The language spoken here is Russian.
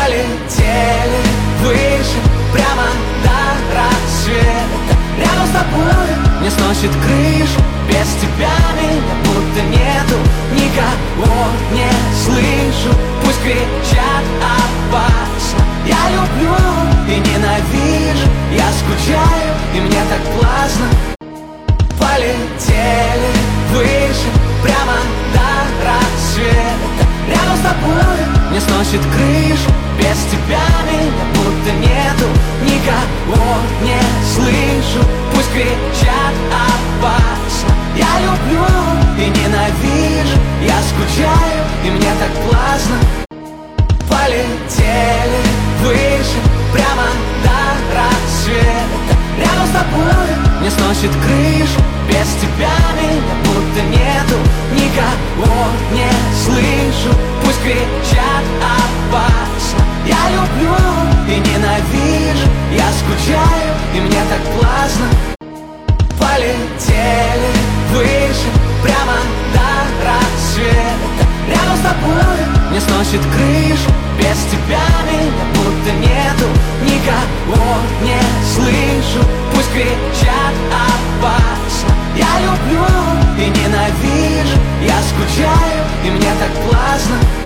Полетели выше, прямо до рассвета. Рядом с тобой не сносит крышу, без тебя меня будто нету. Никого не слышу, пусть кричат опасно. Я люблю и ненавижу, я скучаю и мне так классно. Полетели выше, прямо до рассвета. Рядом с тобой не сносит крышу, без тебя меня будто нету. Никого не слышу, пусть кричат опасно. Я люблю и ненавижу, я скучаю и мне так классно. Полетели выше, прямо до рассвета. Рядом с тобой не сносит крышу, без тебя меня будто нету. Никого не слышу, пусть кричат опасно. Я люблю и ненавижу, я скучаю и мне так классно. Полетели выше, прямо до рассвета. Рядом с тобой не сносит крышу, без тебя меня будто нету. Никого не слышу, пусть кричат опасно. Я люблю и ненавижу, я скучаю и мне так классно.